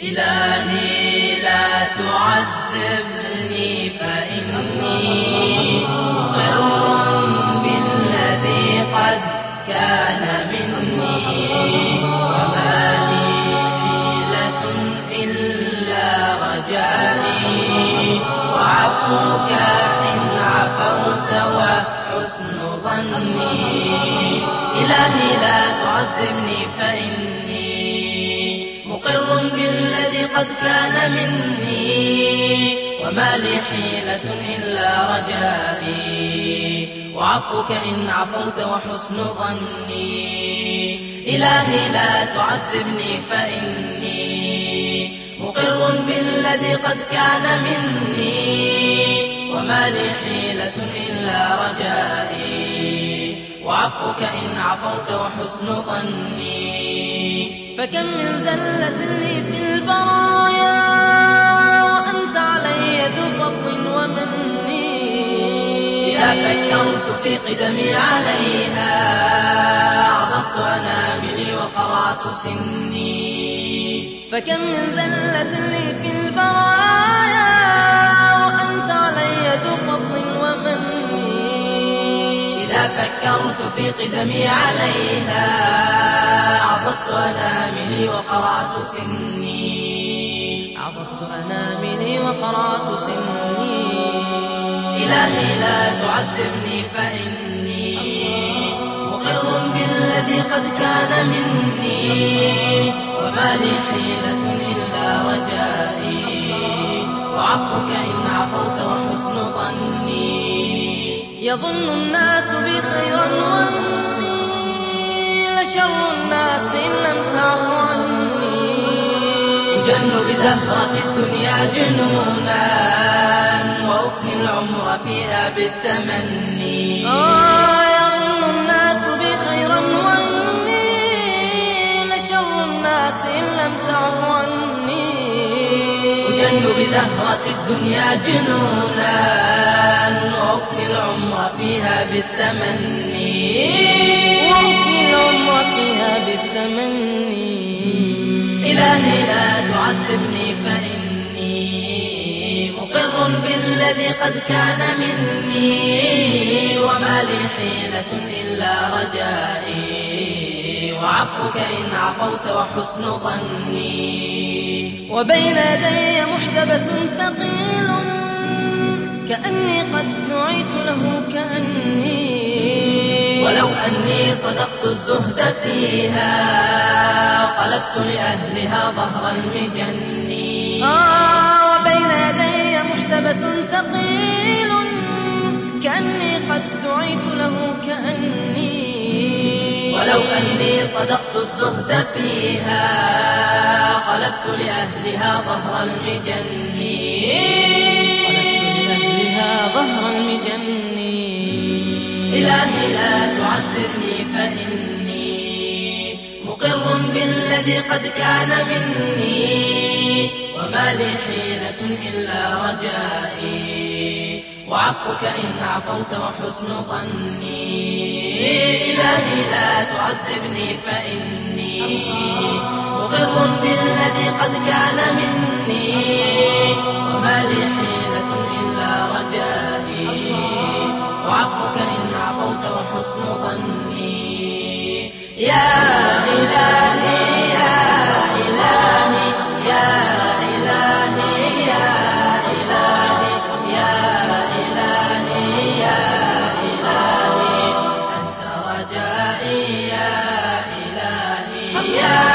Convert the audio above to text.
إلهي لا تعذبني فإني مقر بالذي قد كان مني، وما لي حيلة إلا رجائي وعفوك إن عفوت وحسن ظني. إلهي لا تعذبني فإني مقر بالذي قد كان مني، وما لي حيلة إلا رجائي وعفوك إن عفوت وحسن ظني. إلهي لا تعذبني فإني مقر بالذي قد كان مني، وما لي حيلة إلا رجائي وعفوك إن عفوت وحسن ظني. فكم من زلة لي في البرايا وأنت علي ذو فضل ومني، إذا فكرت في قدمي عليها عضضت أناملي وقرعت سني. فكم من زلة لي في البرايا وأنت علي ذو فضل ومني، إذا فكرت في قدمي عليها عضضت أناملي وقرعت سني. عضضت أناملي وقرعت سني. إلهي لا تعذبني فإني مقر بالذي قد كان مني، وما لي حيلة إلا رجائي وعفوك إن عفوت وحسن ظني. يظن الناس بي خيرا وإني لشر الناس إن لم تعف عني، أجن بزهرة الدنيا جنونا وأفني العمر فيها بالتمني. يظن الناس بي خيرا وإني لشر الناس إن لم تعف عني، أجن بزهرة الدنيا جنونا وأفني العمر فيها بالتمني. وأفني العمر فيها بالتمني. إلهي لا تعذبني فإني مقر بالذي قد كان مني، وما لي حيلة إلا رجائي وعفوك إن عفوت وحسن ظني. وبين يدي محتبس ثقيل كأني قد دعيت له كأني، ولو أني صدقت الزهد فيها قلبت لأهلها ظهر المجن. وبين يدي محتبس ثقيل كأني قد دعيت له كأني، ولو أني صدقت الزهد فيها قلبت لأهلها ظهر المجن. ظهر المجن. إلهي لا تعذبني فإني مقر بالذي قد كان مني، وما لي حيلة إلا رجائي وعفوك إن عفوت وحسن ظني. إلهي لا تعذبني فإني مقر بالذي قد كان مني، وما لي حيلة إلا رجائي وعفوك إن عفوت وحسن ظني. يا إلهي يا إلهي يا إلهي يا إلهي يا إلهي يا إلهي أنت رجائي يا إلهي يا